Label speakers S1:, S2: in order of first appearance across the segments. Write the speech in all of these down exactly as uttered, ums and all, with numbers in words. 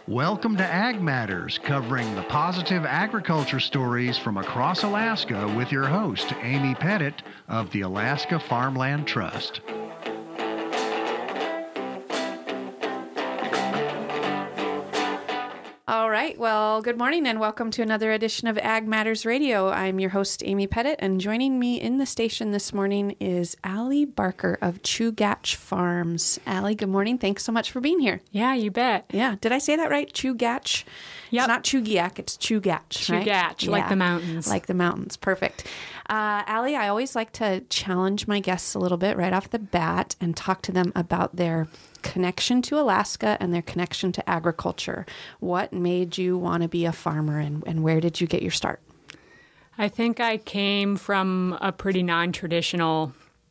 S1: Welcome to Ag Matters, covering the positive agriculture stories from across Alaska with your host, Amy Pettit of the Alaska Farmland Trust.
S2: All right. Well, good morning and welcome to another edition of Ag Matters Radio. I'm your host, Amy Pettit, and joining me in the station this morning is Allie Barker of Chugach Farms. Allie, good morning. Thanks so much for being here.
S3: Yeah, you bet.
S2: Yeah. Did I say that right? Chugach?
S3: Yep.
S2: It's not Chugiak, it's Chugach,
S3: Chugach,
S2: right?
S3: like
S2: yeah.
S3: the mountains.
S2: Like the mountains. Perfect. Uh, Allie, I always like to challenge my guests a little bit right off the bat and talk to them about their connection to Alaska and their connection to agriculture. What made you want to be a farmer, and, and where did you get your start?
S3: I think I came from a pretty non-traditional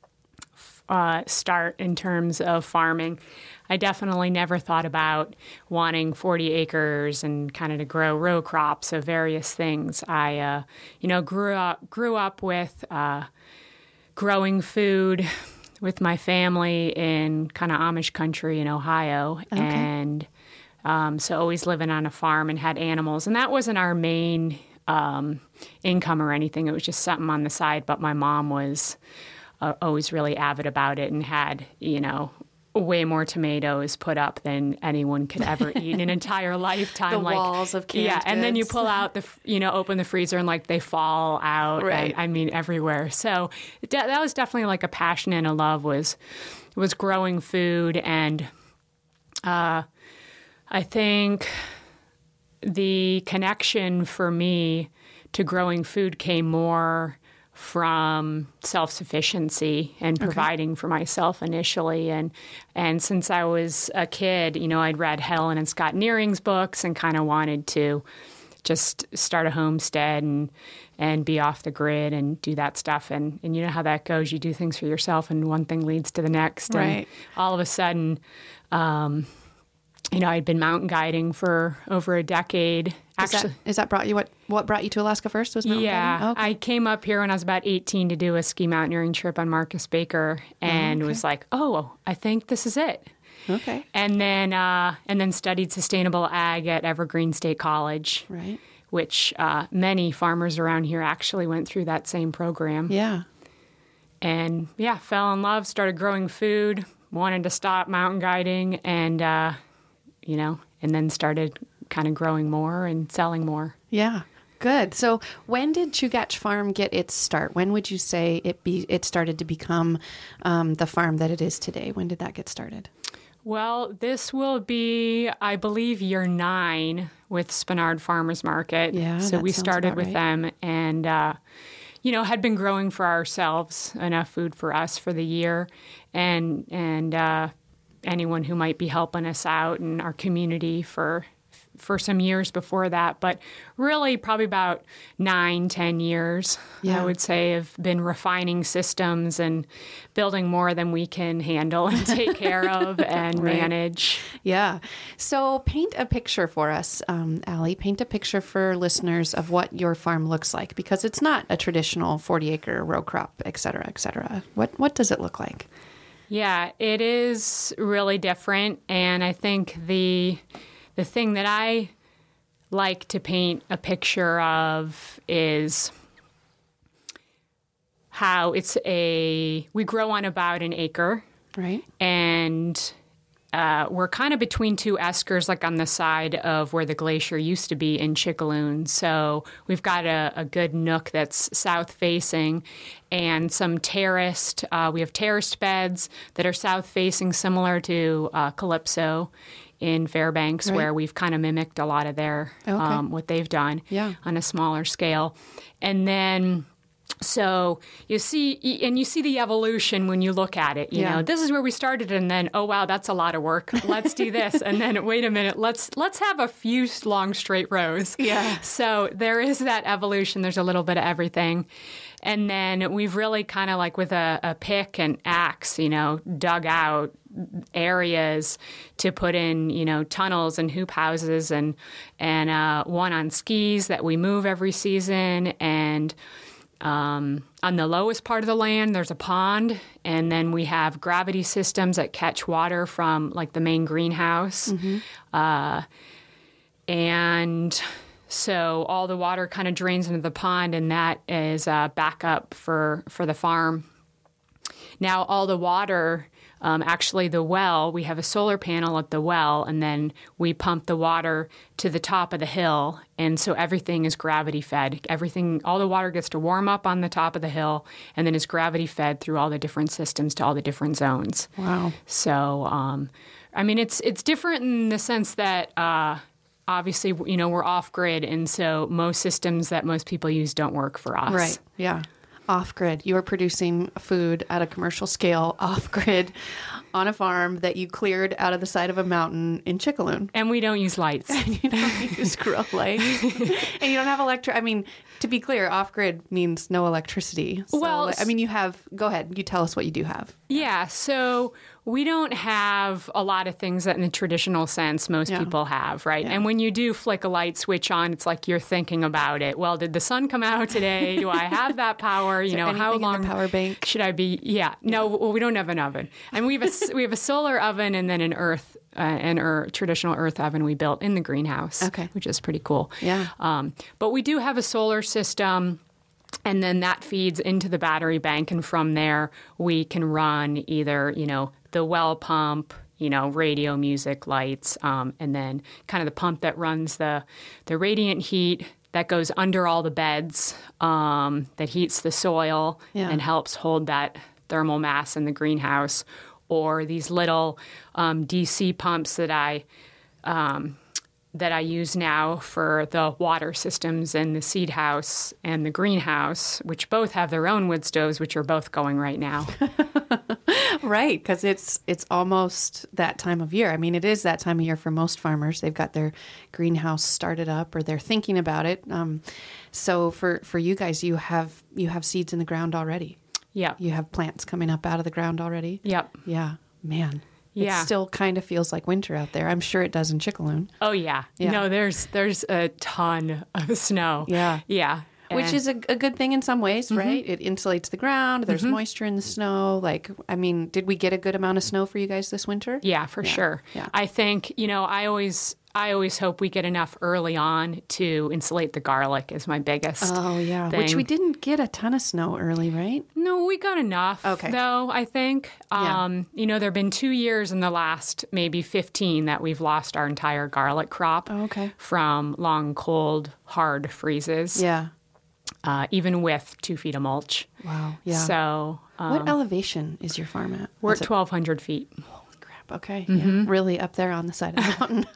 S3: uh, start in terms of farming. I definitely never thought about wanting forty acres and kind of to grow row crops of various things. I, uh, you know, grew up grew up with uh, growing food with my family in kind of Amish country in Ohio,
S2: okay.
S3: and um, so always living on a farm and had animals, and that wasn't our main um, income or anything. It was just something on the side. But my mom was uh, always really avid about it and had, you know, way more tomatoes put up than anyone could ever eat in an entire lifetime.
S2: The
S3: like,
S2: walls of canned
S3: yeah, and then you
S2: goods.
S3: pull out the, you know, open the freezer and like they fall out.
S2: Right.
S3: And, I mean, everywhere. So de- that was definitely like a passion and a love was was growing food, and uh, I think the connection for me to growing food came more from self-sufficiency and providing okay. for myself initially. And and since I was a kid, you know, I'd read Helen and Scott Nearing's books and kind of wanted to just start a homestead and and be off the grid and do that stuff. And, and you know how that goes. You do things for yourself and one thing leads to the next.
S2: Right.
S3: And all of a sudden, um, you know, I'd been mountain guiding for over a decade.
S2: Actually, is that, is that brought you what? What brought you to Alaska first? Was mountain
S3: yeah,
S2: guiding? Oh, okay.
S3: I came up here when I was about eighteen to do a ski mountaineering trip on Marcus Baker, and
S2: oh, okay.
S3: was like, "Oh, I think this is it."
S2: Okay.
S3: And then, uh, and then studied sustainable ag at Evergreen State College,
S2: right?
S3: Which uh, many farmers around here actually went through that same program.
S2: Yeah.
S3: And yeah, fell in love, started growing food, wanted to stop mountain guiding, and uh, you know, and then started kind of growing more and selling more.
S2: Yeah, good. So when did Chugach Farm get its start? When would you say it be it started to become um, the farm that it is today? When did that get started?
S3: Well, this will be, I believe, year nine with Spenard Farmers Market.
S2: Yeah,
S3: so
S2: that
S3: we
S2: sounds
S3: started
S2: about
S3: with
S2: right.
S3: them, and uh, you know, had been growing for ourselves enough food for us for the year, and and uh, anyone who might be helping us out in our community for. for some years before that, but really probably about nine, ten years,
S2: yeah.
S3: I would say, have been refining systems and building more than we can handle and take care of and
S2: right.
S3: manage.
S2: Yeah. So paint a picture for us, um, Allie. Paint a picture for listeners of what your farm looks like, because it's not a traditional forty acre row crop, et cetera, et cetera. What, what does it look like?
S3: Yeah, it is really different. And I think the... The thing that I like to paint a picture of is how it's a, we grow on about an acre.
S2: Right.
S3: And uh, we're kind of between two eskers, like on the side of where the glacier used to be in Chickaloon. So we've got a, a good nook that's south facing and some terraced, uh, we have terraced beds that are south facing, similar to uh, Calypso in Fairbanks,
S2: right.
S3: where we've kind of mimicked a lot of their,
S2: okay.
S3: um, what they've done
S2: yeah.
S3: on a smaller scale. And then, so you see, and you see the evolution when you look at it, you
S2: yeah.
S3: know, this is where we started, and then, oh, wow, that's a lot of work. Let's do this. And then, wait a minute, let's, let's have a few long straight rows.
S2: Yeah.
S3: So there is that evolution. There's a little bit of everything. And then we've really kind of like with a, a pick and axe, you know, dug out areas to put in, you know, tunnels and hoop houses, and and uh, one on skis that we move every season. And um, on the lowest part of the land, there's a pond, and then we have gravity systems that catch water from like the main greenhouse. Mm-hmm. Uh, and so all the water kind of drains into the pond, and that is a backup for, for the farm. Now, all the water, um, actually the well, we have a solar panel at the well, and then we pump the water to the top of the hill, and so everything is gravity fed. Everything, all the water gets to warm up on the top of the hill, and then is gravity fed through all the different systems to all the different zones.
S2: Wow.
S3: So, um, I mean, it's it's different in the sense that uh, obviously, you know, we're off grid, and so most systems that most people use don't work for us.
S2: Right. Yeah. Off grid. You are producing food at a commercial scale, off grid, on a farm that you cleared out of the side of a mountain in Chickaloon.
S3: And we don't use lights.
S2: And you don't use grow lights. And you don't have electric. I mean, to be clear, off grid means no electricity. So,
S3: Well,
S2: I mean, you have, go ahead, you tell us what you do have.
S3: Yeah, so we don't have a lot of things that in the traditional sense most
S2: Yeah.
S3: people have, right?
S2: Yeah.
S3: And when you do flick a light switch on, it's like you're thinking about it. Well, did the sun come out today? Do I have that power? You know, how
S2: anything in the
S3: long
S2: power bank?
S3: should I be? Yeah, no, well, we don't have an oven, and we have a we have a solar oven and then an earth uh, an earth, traditional earth oven we built in the greenhouse,
S2: Okay.
S3: which is pretty cool.
S2: Yeah.
S3: Um, but we do have a solar system. And then that feeds into the battery bank, and from there we can run either, you know, the well pump, you know, radio, music, lights, um, and then kind of the pump that runs the the radiant heat that goes under all the beds, um, that heats the soil
S2: Yeah.
S3: and helps hold that thermal mass in the greenhouse, or these little um, D C pumps that I um, that I use now for the water systems in the seed house and the greenhouse, which both have their own wood stoves, which are both going right now.
S2: Right, because it's it's almost that time of year. I mean, it is that time of year for most farmers. They've got their greenhouse started up, or they're thinking about it. Um, so for, for you guys, you have you have seeds in the ground already.
S3: Yep.
S2: You have plants coming up out of the ground already.
S3: Yep.
S2: Yeah, man.
S3: Yeah.
S2: It still kind of feels like winter out there. I'm sure it does in Chickaloon.
S3: Oh yeah.
S2: Yeah.
S3: No, there's there's a ton of snow.
S2: Yeah.
S3: Yeah.
S2: Which
S3: And-
S2: is a, a good thing in some ways, right? It insulates the ground. There's moisture in the snow. Like, I mean, did we get a good amount of snow for you guys this winter?
S3: Yeah, for sure.
S2: yeah.
S3: I think, you know, I always I always hope we get enough early on to insulate the garlic is my biggest.
S2: Oh, yeah.
S3: thing.
S2: Which we didn't get a ton of snow early, right?
S3: No, we got enough,
S2: Okay.
S3: though, I think.
S2: Yeah.
S3: Um, you know, there have been two years in the last maybe fifteen that we've lost our entire garlic crop
S2: Oh, okay.
S3: from long, cold, hard freezes,
S2: Yeah.
S3: uh, even with two feet of mulch.
S2: Wow. Yeah.
S3: So um,
S2: what elevation is your farm at?
S3: we're
S2: Is
S3: at
S2: it-
S3: twelve hundred feet.
S2: Crap. Okay. Yeah. Really up there on the side of the mountain.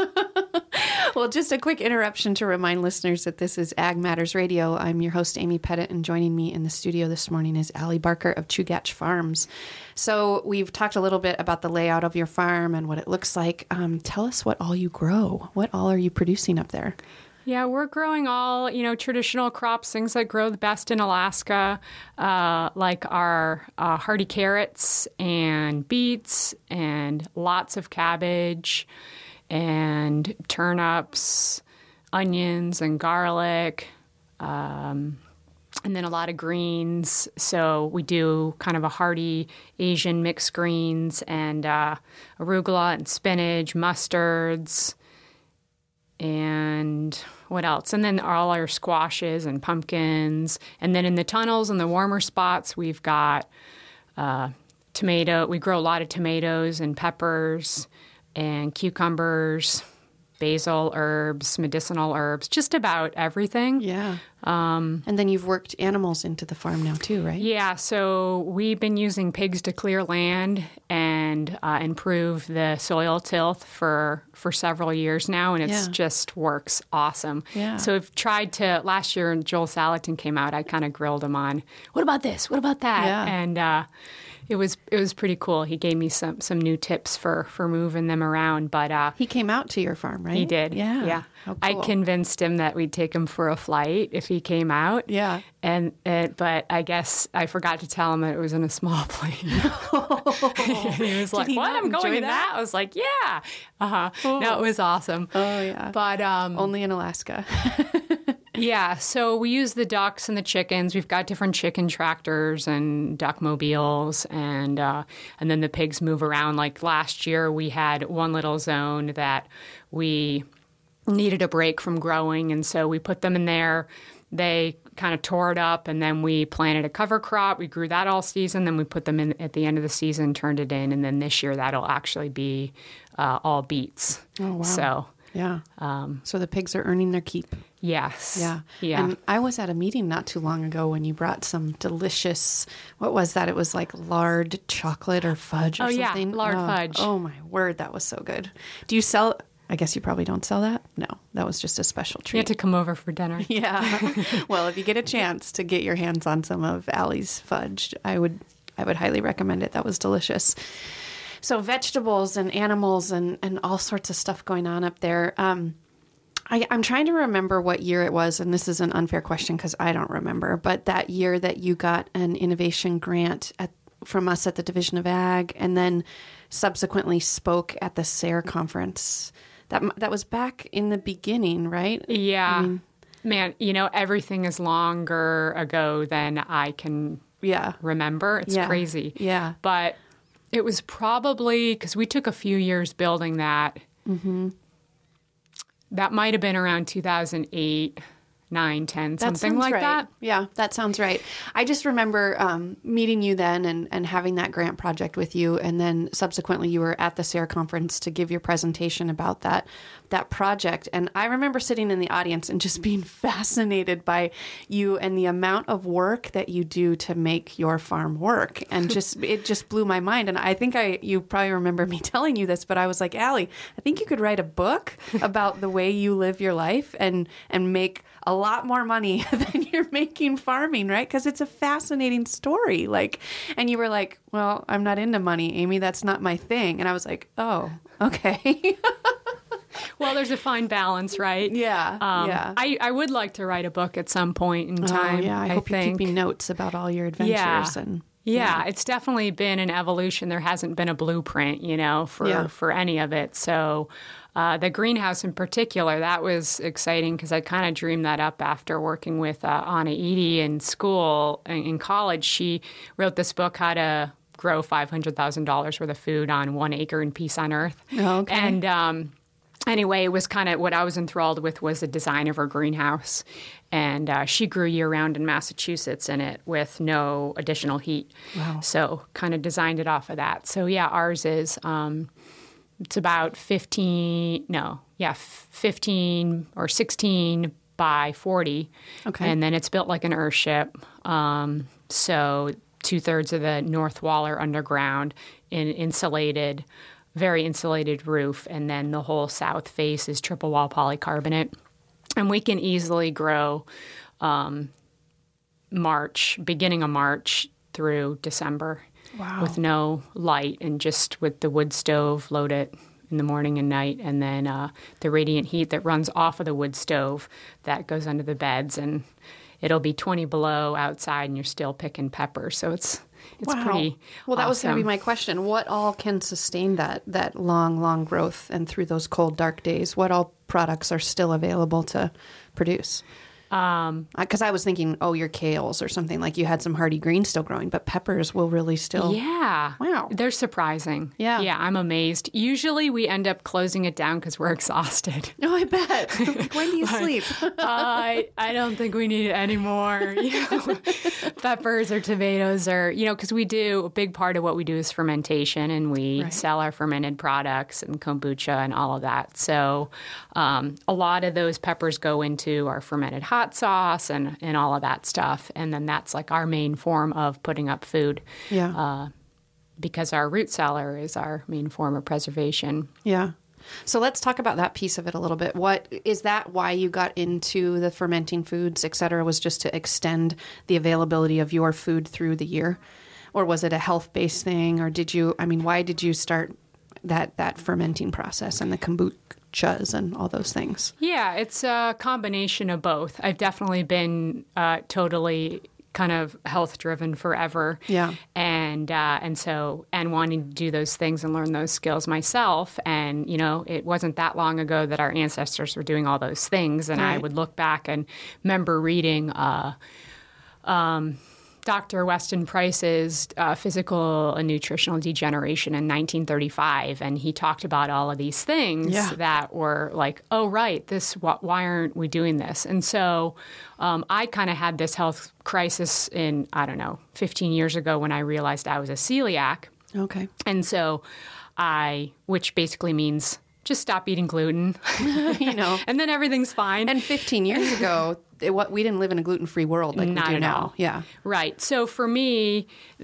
S2: Well, just a quick interruption to remind listeners that this is Ag Matters Radio. I'm your host, Amy Pettit, and joining me in the studio this morning is Allie Barker of Chugach Farms. So we've talked a little bit about the layout of your farm and what it looks like. Um, tell us what all you grow. What all are you producing up there?
S3: Yeah, we're growing all, you know, traditional crops, things that grow the best in Alaska, uh, like our uh, hardy carrots and beets and lots of cabbage and turnips, onions and garlic, um, and then a lot of greens. So we do kind of a hearty Asian mixed greens and uh, arugula and spinach, mustards, and what else? And then all our squashes and pumpkins. And then in the tunnels and the warmer spots, we've got uh, tomato. We grow a lot of tomatoes and peppers and cucumbers, basil herbs, medicinal herbs, just about everything.
S2: Yeah. Um, and then you've worked animals into the farm now too, right?
S3: Yeah, so we've been using pigs to clear land and uh, improve the soil tilth for for several years now, and it's
S2: Yeah.
S3: just works awesome.
S2: Yeah.
S3: So we've tried to. Last year, when Joel Salatin came out, I kind of grilled him on, what about this? What about that?
S2: Yeah.
S3: And uh, it was it was pretty cool. He gave me some some new tips for for moving them around, but. Uh,
S2: He came out to your farm, right?
S3: He did.
S2: Yeah.
S3: Yeah.
S2: How
S3: I
S2: cool.
S3: convinced him that we'd take him for a flight if he came out.
S2: Yeah.
S3: And it, but I guess I forgot to tell him that it was in a small plane. he was like,
S2: he
S3: "What?
S2: not
S3: I'm going
S2: enjoy
S3: in that?"
S2: that?
S3: I was like, "Yeah." Uh-huh. No, it was awesome.
S2: Oh, yeah.
S3: But um
S2: Only in Alaska.
S3: yeah, so we use the ducks and the chickens. We've got different chicken tractors and duck mobiles, and uh, and then the pigs move around. Like last year, we had one little zone that we needed a break from growing, and so we put them in there. They kind of tore it up, and then we planted a cover crop. We grew that all season. Then we put them in at the end of the season, turned it in, and then this year that'll actually be uh, all beets.
S2: Oh, wow.
S3: So,
S2: yeah. Um, so the pigs are earning their keep.
S3: Yes.
S2: Yeah.
S3: Yeah.
S2: And I was at a meeting not too long ago when you brought some delicious, what was that? It was like lard chocolate or fudge or
S3: oh,
S2: something.
S3: yeah, lard
S2: oh,
S3: fudge.
S2: Oh, my word. That was so good. Do you sell... I guess you probably don't sell that? No, that was just a special treat.
S3: You have to come over for dinner.
S2: Yeah. Well, if you get a chance to get your hands on some of Allie's fudge, I would I would highly recommend it. That was delicious. So vegetables and animals and, and all sorts of stuff going on up there. Um, I, I'm trying to remember what year it was, and this is an unfair question because I don't remember, but that year that you got an innovation grant at, from us at the Division of Ag and then subsequently spoke at the S A R E conference. That that was back in the beginning, right?
S3: Yeah.
S2: I mean,
S3: man, you know, everything is longer ago than I can
S2: yeah.
S3: remember. It's
S2: yeah.
S3: crazy.
S2: Yeah.
S3: But it was probably, because we took a few years building that. Mm-hmm. That might have been around two thousand eight, nine, ten,
S2: That
S3: something
S2: sounds
S3: like
S2: right.
S3: that.
S2: Yeah, that sounds right. I just remember um, meeting you then and, and having that grant project with you. And then subsequently you were at the S A R E conference to give your presentation about that that project. And I remember sitting in the audience and just being fascinated by you and the amount of work that you do to make your farm work. And just it just blew my mind. And I think I you probably remember me telling you this, but I was like, Allie, I think you could write a book about the way you live your life and and make a lot more money than you're making farming, right? Because it's a fascinating story. Like, and you were like, well, I'm not into money, Amy. That's not my thing. And I was like, oh, okay.
S3: Well, there's a fine balance, right?
S2: Yeah,
S3: Um,
S2: yeah.
S3: I, I would like to write a book at some point in time.
S2: Oh, yeah, I,
S3: I
S2: hope
S3: think.
S2: you're keeping notes about all your adventures.
S3: Yeah.
S2: and
S3: Yeah, it's definitely been an evolution. There hasn't been a blueprint, you know, for,
S2: Yeah.
S3: for any of it. So uh, the greenhouse in particular, that was exciting because I kind of dreamed that up after working with uh, Anna Eady in school, in, in college. She wrote this book, How to Grow five hundred thousand dollars worth of food on one acre in peace on earth.
S2: Oh, okay.
S3: And um, anyway, it was kind of what I was enthralled with was the design of her greenhouse. And uh, she grew year-round in Massachusetts in it with no additional heat.
S2: Wow.
S3: So kind of designed it off of that. So, yeah, ours is um, it's about fifteen, no, yeah, fifteen or sixteen by forty.
S2: Okay.
S3: And then it's built like an earthship. Um, so two-thirds of the north wall are underground, in insulated, very insulated roof. And then the whole south face is triple wall polycarbonate. And we can easily grow um, March, beginning of March through December.
S2: Wow.
S3: With no light and just with the wood stove, load it in the morning and night. And then uh, the radiant heat that runs off of the wood stove, that goes under the beds. And it'll be twenty below outside and you're still picking peppers. So it's it's
S2: Wow.
S3: pretty
S2: Well, that was going to be
S3: awesome.
S2: my question. What all can sustain that that long, long growth and through those cold, dark days? What all products are still available to produce?
S3: Um,
S2: Because I was thinking, oh, your kales or something, like you had some hardy greens still growing, but peppers will really still.
S3: Yeah.
S2: Wow.
S3: They're surprising.
S2: Yeah.
S3: Yeah, I'm amazed. Usually we end up closing it down because we're exhausted.
S2: No, I bet. Like, when do you sleep?
S3: I I don't think we need it anymore. You know, peppers or tomatoes or, you know, because we do, a big part of what we do is fermentation and we
S2: Right.
S3: sell our fermented products and kombucha and all of that. So um, a lot of those peppers go into our fermented hot sauce and, and all of that stuff. And then that's like our main form of putting up food.
S2: Yeah.
S3: Uh, because our root cellar is our main form of preservation.
S2: Yeah. So let's talk about that piece of it a little bit. What is that why you got into the fermenting foods, et cetera, was just to extend the availability of your food through the year? Or was it a health-based thing? Or did you, I mean, why did you start that, that fermenting process and the kombuchas and all those things?
S3: Yeah, it's a combination of both. I've definitely been uh, totally kind of health driven forever.
S2: Yeah.
S3: And uh, and so and wanting to do those things and learn those skills myself. And, you know, it wasn't that long ago that our ancestors were doing all those things. And I
S2: Right.
S3: would look back and remember reading uh, um, Doctor Weston Price's uh, Physical and Nutritional Degeneration in nineteen thirty-five, and he talked about all of these things
S2: Yeah.
S3: that were like, oh, right, this wh- why aren't we doing this? And so um, I kind of had this health crisis in, I don't know, fifteen years ago when I realized I was a celiac.
S2: Okay.
S3: And so I, which basically means just stop eating gluten,
S2: You know.
S3: and then everything's fine.
S2: And fifteen years ago, it, what we didn't live in a gluten-free world like
S3: Not
S2: we do
S3: at
S2: now.
S3: all.
S2: Yeah.
S3: Right. So for me,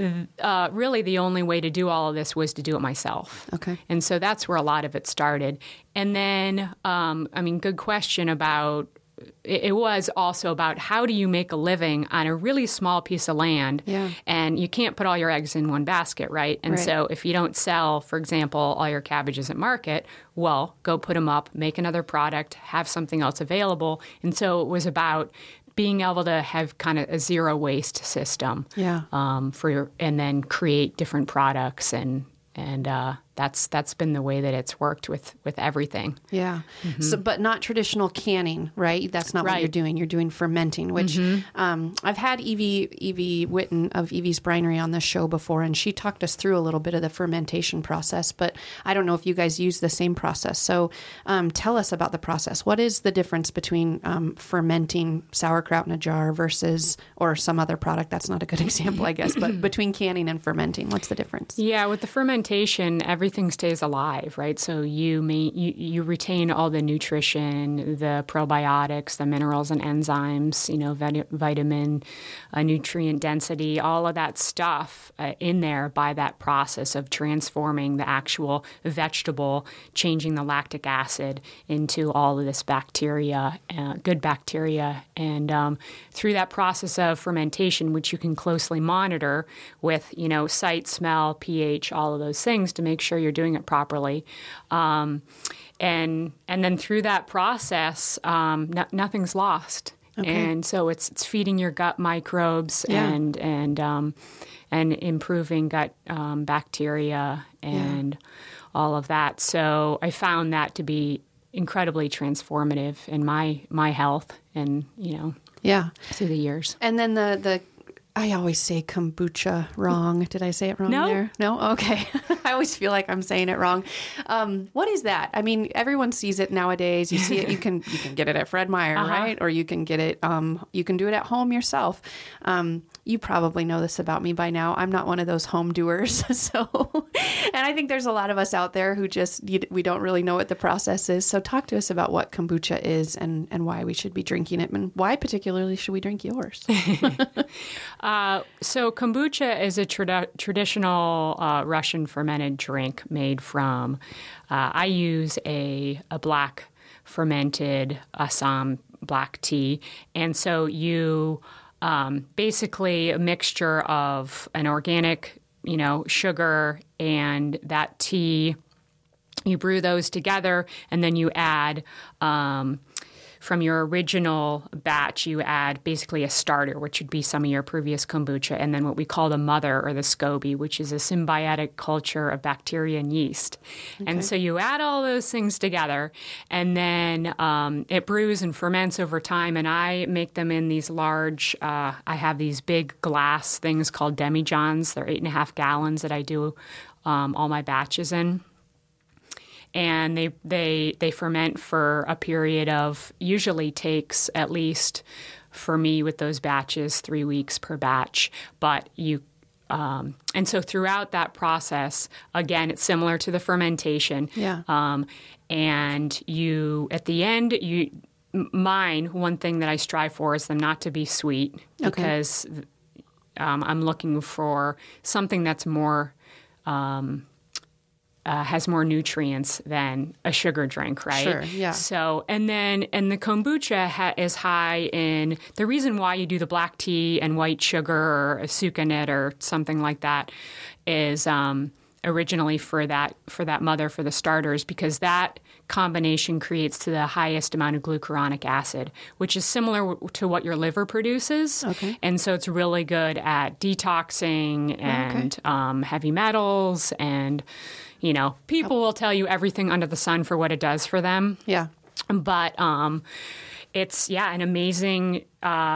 S3: uh, really the only way to do all of this was to do it myself.
S2: Okay.
S3: And so that's where a lot of it started. And then, um, I mean, good question about, it, it was also about how do you make a living on a really small piece of land?
S2: Yeah.
S3: And you can't put all your eggs in one basket, right? And
S2: Right.
S3: so if you don't sell, for example, all your cabbages at market, well, go put them up, make another product, have something else available. And so it was about being able to have kind of a zero waste system.
S2: Yeah.
S3: Um, for your, and then create different products, and and uh, that's that's been the way that it's worked with with everything.
S2: Yeah. So, but not traditional canning, right? That's not what
S3: Right.
S2: you're doing. You're doing fermenting, which um, I've had Evie Evie Witten of Evie's Brinery on the show before, and she talked us through a little bit of the fermentation process. But I don't know if you guys use the same process. So, um, tell us about the process. What is the difference between um, fermenting sauerkraut in a jar versus, or some other product? That's not a good example, I guess. But between canning and fermenting, what's the difference?
S3: Yeah, with the fermentation, everything stays alive, right? So you may you, you retain all the nutrition, the probiotics, the minerals and enzymes, you know, vit- vitamin, uh, nutrient density, all of that stuff uh, in there by that process of transforming the actual vegetable, changing the lactic acid into all of this bacteria, uh, good bacteria, and um, through that process of fermentation, which you can closely monitor with, you know, sight, smell, pH, all of those things to make sure you're doing it properly. Um, and and then through that process, um, no, nothing's lost.
S2: Okay.
S3: And so it's it's feeding your gut microbes
S2: Yeah.
S3: and and um, and improving gut um, bacteria and all of that. So I found that to be incredibly transformative in my my health, and you know,
S2: Yeah.
S3: through the years.
S2: And then the the I always say kombucha wrong. Did I say it wrong
S3: No.
S2: there? No? Okay. I always feel like I'm saying it wrong. Um, what is that? I mean, everyone sees it nowadays. You see it. You can you can get it at Fred Meyer,
S3: Uh-huh.
S2: right? Or you can get it. Um, you can do it at home yourself. Um, you probably know this about me by now. I'm not one of those home doers. So, and I think there's a lot of us out there who just you, we don't really know what the process is. So, talk to us about what kombucha is and and why we should be drinking it, and why particularly should we drink yours?
S3: Uh, so kombucha is a trad- traditional uh, Russian fermented drink made from, uh, I use a, a black fermented Assam black tea. And so you um, basically a mixture of an organic, you know, sugar and that tea. You brew those together, and then you add um, from your original batch, you add basically a starter, which would be some of your previous kombucha, and then what we call the mother or the SCOBY, which is a symbiotic culture of bacteria and yeast. Okay. And so you add all those things together, and then um, it brews and ferments over time, and I make them in these large, uh, I have these big glass things called demijohns. They're eight and a half gallons that I do um, all my batches in. And they, they they ferment for a period of, usually takes at least, for me with those batches, three weeks per batch. But you, um, and so throughout that process, again, it's similar to the fermentation.
S2: Yeah.
S3: Um, and you, at the end, you, mine, one thing that I strive for is them not to be sweet, because okay. um, I'm looking for something that's more, um, Uh, has more nutrients than a sugar drink, right?
S2: Sure, yeah.
S3: So, and then, and the kombucha ha- is high in, the reason why you do the black tea and white sugar or a sucanit or something like that is um, originally for that, for that mother, for the starters, because that combination creates to the highest amount of glucuronic acid, which is similar w- to what your liver produces.
S2: Okay.
S3: And so it's really good at detoxing and
S2: okay.
S3: um, heavy metals, and you know, people will tell you everything under the sun for what it does for them.
S2: Yeah.
S3: But um, it's, yeah, an amazing uh,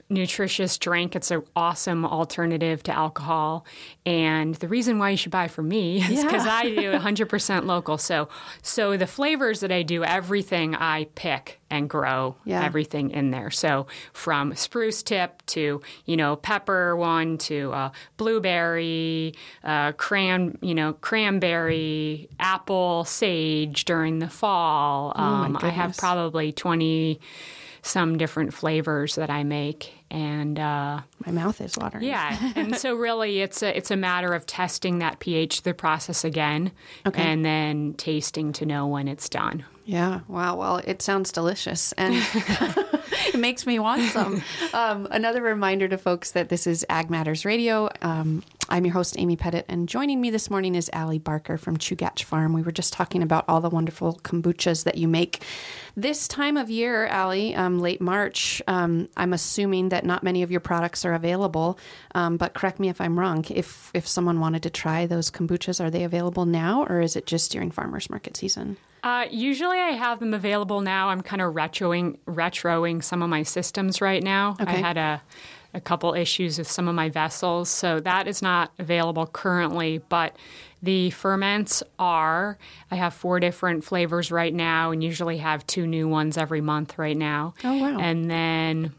S3: nutritious drink. It's an awesome alternative to alcohol. And the reason why you should buy from me is because
S2: Yeah.
S3: I do one hundred percent local. So so the flavors that I do, everything I pick and grow,
S2: Yeah.
S3: everything in there. So from spruce tip to, you know, pepper one to uh, blueberry, uh, cran, you know, cranberry, apple, sage during the fall.
S2: Oh, my
S3: Um, I have
S2: goodness.
S3: probably twenty some different flavors that I make. And uh,
S2: My mouth is watering.
S3: yeah, and so really it's a, it's a matter of testing that pH through the process again
S2: Okay.
S3: and then tasting to know when it's done.
S2: Yeah. Wow. Well, it sounds delicious, and it makes me want some. Um, another reminder to folks that this is Ag Matters Radio. Um, I'm your host, Amy Pettit, and joining me this morning is Allie Barker from Chugach Farm. We were just talking about all the wonderful kombuchas that you make this time of year, Allie, um, late March. Um, I'm assuming that not many of your products are available, um, but correct me if I'm wrong. If if someone wanted to try those kombuchas, are they available now, or is it just during farmers market season?
S3: Uh, usually I have them available now. I'm kind of retroing retroing some of my systems right now. I
S2: Okay.
S3: had a, a couple issues with some of my vessels, so that is not available currently, but the ferments are. I have four different flavors right now and usually have two new ones every month right now.
S2: Oh, wow.
S3: And then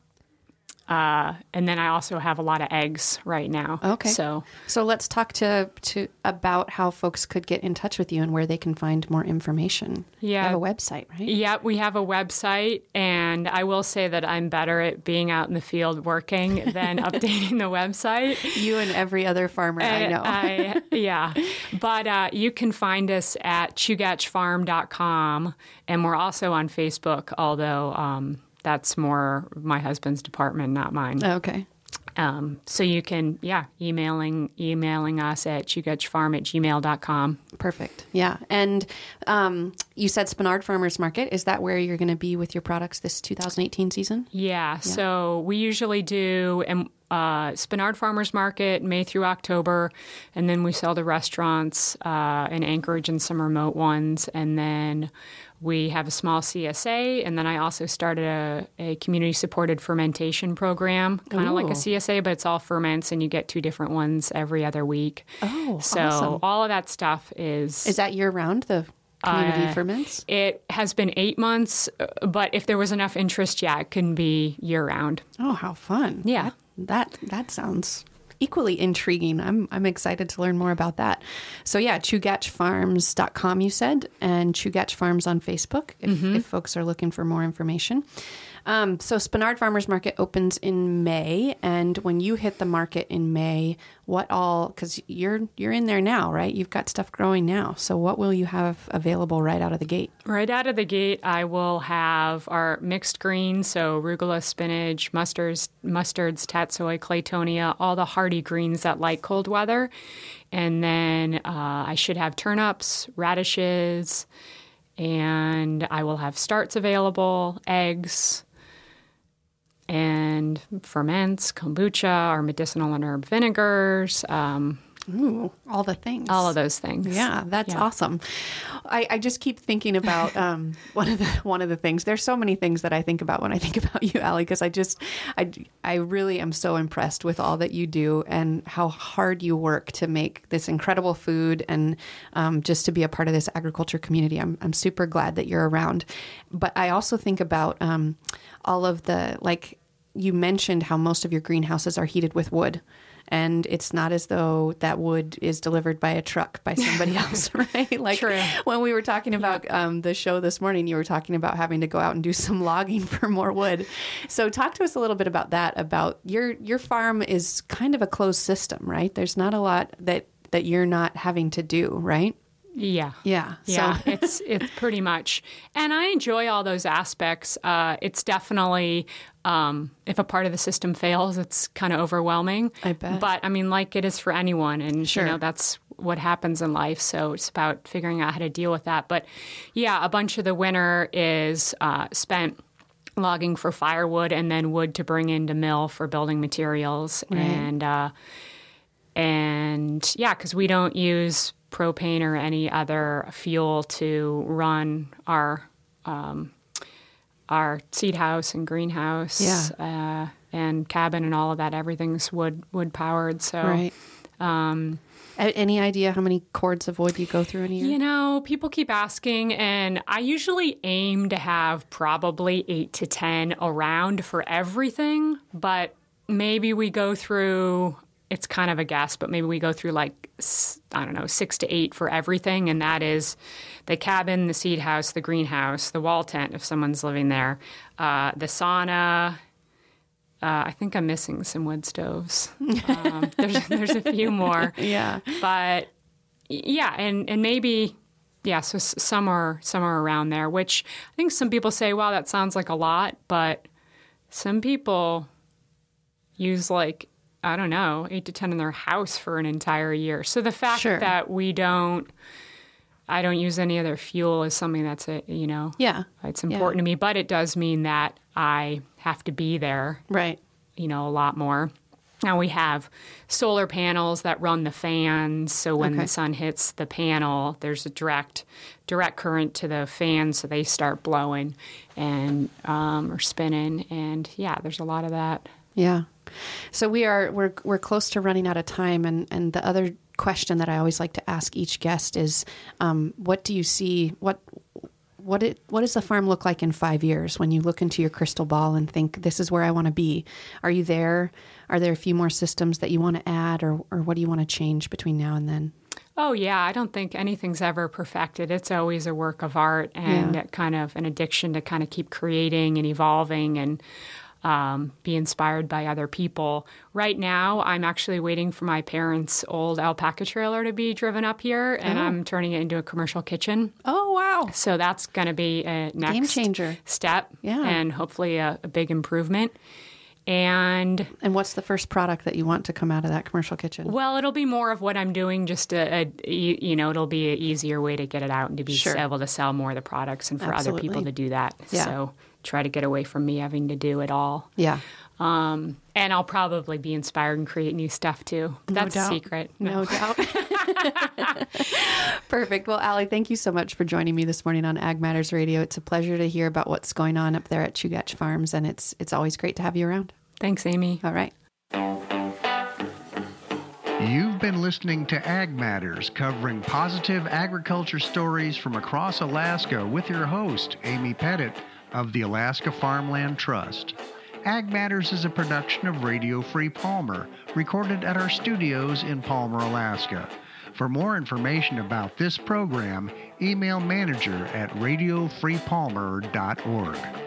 S3: uh, and then I also have a lot of eggs right now.
S2: Okay.
S3: So
S2: So let's talk to to about how folks could get in touch with you and where they can find more information.
S3: Yeah.
S2: You have a website, right?
S3: yeah, we have a website, and I will say that I'm better at being out in the field working than updating the website.
S2: You and every other farmer I know.
S3: I, yeah. But uh, you can find us at chugach farm dot com, and we're also on Facebook, although um, that's more my husband's department, not mine.
S2: Okay.
S3: Um, so you can, yeah, emailing emailing us at chugachfarm at gmail dot com.
S2: Perfect. Yeah. And um, you said Spenard Farmers Market. Is that where you're going to be with your products this two thousand eighteen season?
S3: Yeah, so we usually do um, uh, Spenard Farmers Market May through October, and then we sell to restaurants uh, in Anchorage and some remote ones, and then we have a small C S A, and then I also started a, a community-supported fermentation program, kind of like
S2: Ooh.
S3: a C S A, but it's all ferments, and you get two different ones every other week.
S2: Oh,
S3: so
S2: awesome.
S3: all of that stuff is...
S2: Is that year round, the community
S3: Uh,
S2: ferments?
S3: It has been eight months, uh, but if there was enough interest, yeah, it can be year-round.
S2: Oh, how fun.
S3: Yeah.
S2: That that, that sounds equally intriguing. I'm I'm excited to learn more about that. So yeah, chugach farms dot com you said, and Chugach Farms on Facebook if, if folks are looking for more information. Um, so Spenard Farmers Market opens in May, and when you hit the market in May, what all, because you're you're in there now, right? You've got stuff growing now. So what will you have available right out of the gate?
S3: Right out of the gate, I will have our mixed greens, so arugula, spinach, mustards, mustards, tatsoi, claytonia, all the hardy greens that like cold weather. And then uh, I should have turnips, radishes, and I will have starts available, eggs, and ferments, kombucha, our medicinal and herb vinegars, um,
S2: Ooh, all the things.
S3: all of those things.
S2: Yeah, that's
S3: Yeah.
S2: awesome. I, I just keep thinking about um, one of the one of the things. There's so many things that I think about when I think about you, Allie, because I just I I really am so impressed with all that you do and how hard you work to make this incredible food and um, just to be a part of this agriculture community. I'm I'm super glad that you're around, but I also think about um, all of the like you mentioned how most of your greenhouses are heated with wood. And it's not as though that wood is delivered by a truck by somebody else, right? Like
S3: True.
S2: when we were talking about um, the show this morning, you were talking about having to go out and do some logging for more wood. So talk to us a little bit about that, about your your farm is kind of a closed system, right? There's not a lot that, that you're not having to do, right?
S3: Yeah.
S2: Yeah.
S3: Yeah,
S2: So
S3: it's it's pretty much, and I enjoy all those aspects. Uh, it's definitely um, if a part of the system fails, it's kind of overwhelming.
S2: I bet.
S3: But I mean, like it is for anyone, and
S2: Sure.
S3: you know that's what happens in life. So it's about figuring out how to deal with that. But yeah, a bunch of the winter is uh, spent logging for firewood and then wood to bring into mill for building materials,
S2: Right.
S3: and uh, and yeah, because we don't use propane or any other fuel to run our um, our seed house and greenhouse
S2: Yeah.
S3: uh, and cabin and all of that, everything's wood wood powered. So,
S2: Right.
S3: um,
S2: A- Any idea how many cords of wood you go through in a year?
S3: you know, people keep asking, and I usually aim to have probably eight to ten around for everything, but maybe we go through, it's kind of a guess, but maybe we go through like, s- I don't know, six to eight for everything. And that is the cabin, the seed house, the greenhouse, the wall tent if someone's living there, uh, the sauna. Uh, I think I'm missing some wood stoves. Um, there's, there's a few more.
S2: Yeah.
S3: But yeah, and, and maybe, yeah, so s- somewhere, somewhere around there, which I think some people say, wow, that sounds like a lot. But some people use like, I don't know, eight to ten in their house for an entire year. So the fact
S2: Sure.
S3: that we don't, I don't use any other fuel is something that's, a, you know,
S2: Yeah.
S3: it's important to me. But it does mean that I have to be there,
S2: Right.
S3: you know, a lot more. Now we have solar panels that run the fans, so when
S2: Okay.
S3: the sun hits the panel, there's a direct direct current to the fans, so they start blowing and um, or spinning, and yeah, there's a lot of that.
S2: Yeah. So we are we're we're close to running out of time, and and the other question that I always like to ask each guest is, um, what do you see? What what it what does the farm look like in five years when you look into your crystal ball and think, this is where I want to be? Are you there? Are there a few more systems that you want to add, or or what do you want to change between now and then?
S3: Oh, yeah. I don't think anything's ever perfected. It's always a work of art and
S2: Yeah.
S3: kind of an addiction to kind of keep creating and evolving and um, be inspired by other people. Right now, I'm actually waiting for my parents' old alpaca trailer to be driven up here, and
S2: Oh.
S3: I'm turning it into a commercial kitchen.
S2: Oh wow!
S3: So that's going to be a next
S2: Game changer.
S3: step,
S2: Yeah.
S3: and hopefully a, a big improvement. And
S2: And what's the first product that you want to come out of that commercial kitchen?
S3: well, it'll be more of what I'm doing. Just a, a you you know, it'll be an easier way to get it out and to be
S2: Sure.
S3: able to sell more of the products and for other
S2: Absolutely.
S3: people to do that.
S2: Yeah.
S3: So try to get away from me having to do it all.
S2: Yeah.
S3: Um, and I'll probably be inspired and create new stuff too. But
S2: No
S3: that's
S2: doubt.
S3: a secret.
S2: No doubt. Perfect. Well, Allie, thank you so much for joining me this morning on Ag Matters Radio. It's a pleasure to hear about what's going on up there at Chugach Farms, and it's it's always great to have you around.
S3: Thanks, Amy.
S2: All right.
S1: You've been listening to Ag Matters, covering positive agriculture stories from across Alaska with your host, Amy Pettit of the Alaska Farmland Trust. Ag Matters is a production of Radio Free Palmer, recorded at our studios in Palmer, Alaska. For more information about this program, email manager at radio free palmer dot org.